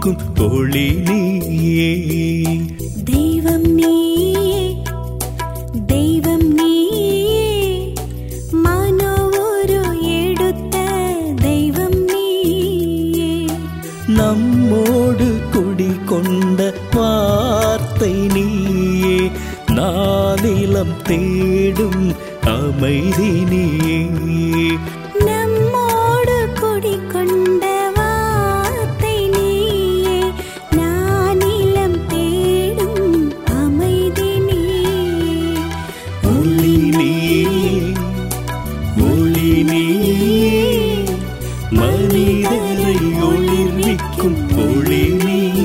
உயிர்விக்கும் ஒளி நீயே. தெய்வம் நீயே, தெய்வம் நீயே, மனோ உரு எடுத்த தெய்வம் நீயே. நம்மோடு குடிகொண்ட வார்த்தை நீயே, நானிலம் தேடும் அமைதி நீயே. நம்மோடு குடிகொண்ட வார்த்தை நீயே, நானிலம் தேடும் அமைதி நீயே. ஒளி நீயே, ஒளி நீயே, மனிதரை ஒளிர்விக்கும் ஒளி நீயே.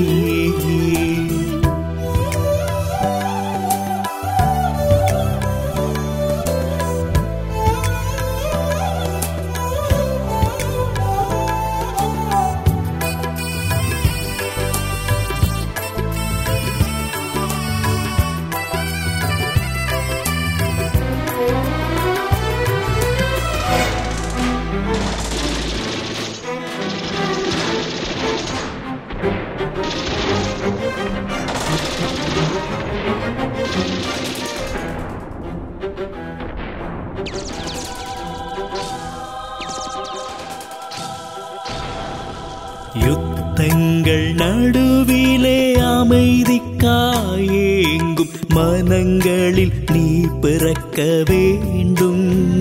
யுத்தங்கள் நடுவிலே அமைதிக்காயேங்கும் மனங்களில் நீ பிறக்க வேண்டும்.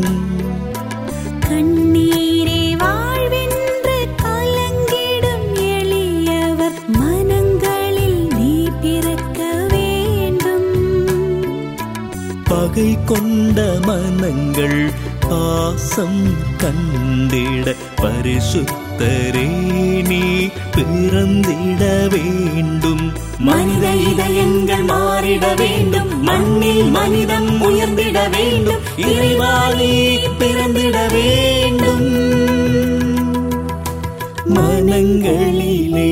கண்ணீரே வாழ்வென்று கலங்கிடும் எளியவர் மனங்களில் நீ பிறக்க வேண்டும். பகை கொண்ட மனங்கள் பாசம் கண்டிட பரிசுத்தரே நீ பிறந்திட வேண்டும். மனித இதயங்கள் மாறிட வேண்டும், மண்ணில் மனிதம் உயர்ந்திட வேண்டும், இறைவாளி பிறந்திட வேண்டும். மனங்களிலே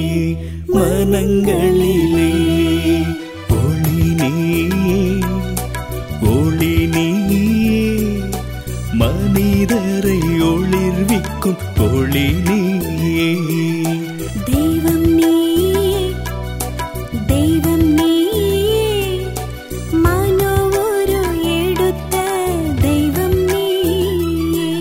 மனங்களிலே ஒளி நீயே, ஒளி நீயே, மனிதரை ஒளிர்விக்கும் ஒளி நீயே. தெய்வம் நீயே, தெய்வம் நீயே, மனோ உரு எடுத்த தெய்வம் நீயே.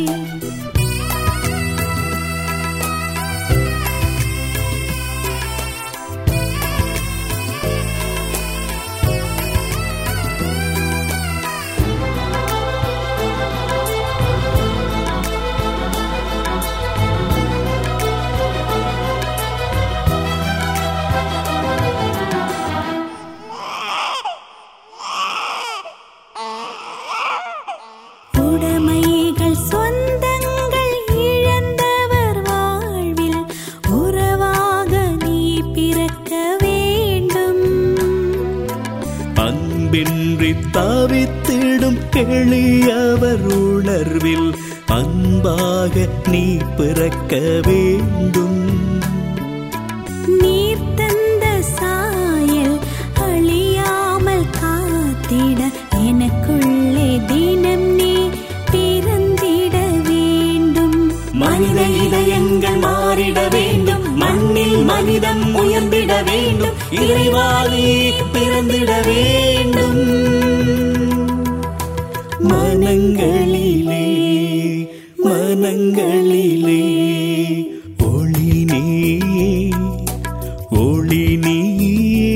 உடைமைகள் சொந்தங்கள் இழந்தவர் வாழ்வில் உறவாக நீ பிறக்க வேண்டும். அன்பின்றி தவித்திடும் எளியவர் உணர்வில் அன்பாக நீ பிறக்க வேண்டும். நீர் தந்த சாயல் அழியாமல் காத்திட எனக்குள்ளே தினம் நீ பிறந்திட வேண்டும். மனித இதயங்கள் மாறிட வேண்டும், மண்ணில் மனிதம் உயர்ந்திட வேண்டும், இறைவாளி பிறந்திட வேண்டும். மனங்களிலே மனங்களிலே ஒளி நீயே, ஒளி நீயே,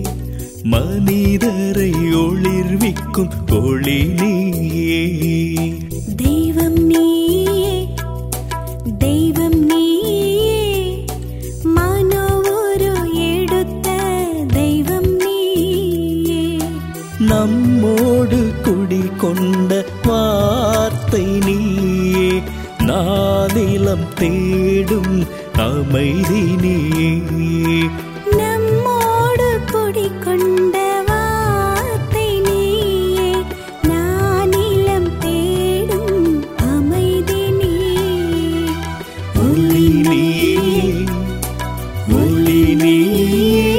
மனிதரை ஒளிர்விக்கும் ஒளி நீயே. தெய்வம் நீயே, தெய்வம் நீயே, மனோ உரு எடுத்த தெய்வம் நீயே. நம்மோடு குடிகொண்ட வார்த்தை நீயே, நானிலம் தேடும் அமைதி நீயே. நம்மோடு குடிகொண்ட வார்த்தை நீயே, நானிலம் தேடும் அமைதி நீயே. ஒளி நீயே, ஒளி நீயே,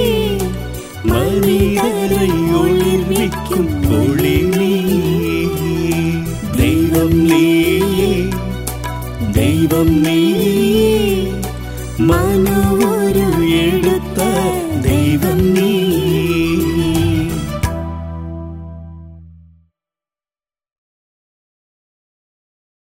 மனிதரை ஒளிர்விக்கும் ஒளி நீயே. தெய்வம் நீயே, தெய்வம் நீயே, மனோ உரு எடுத்த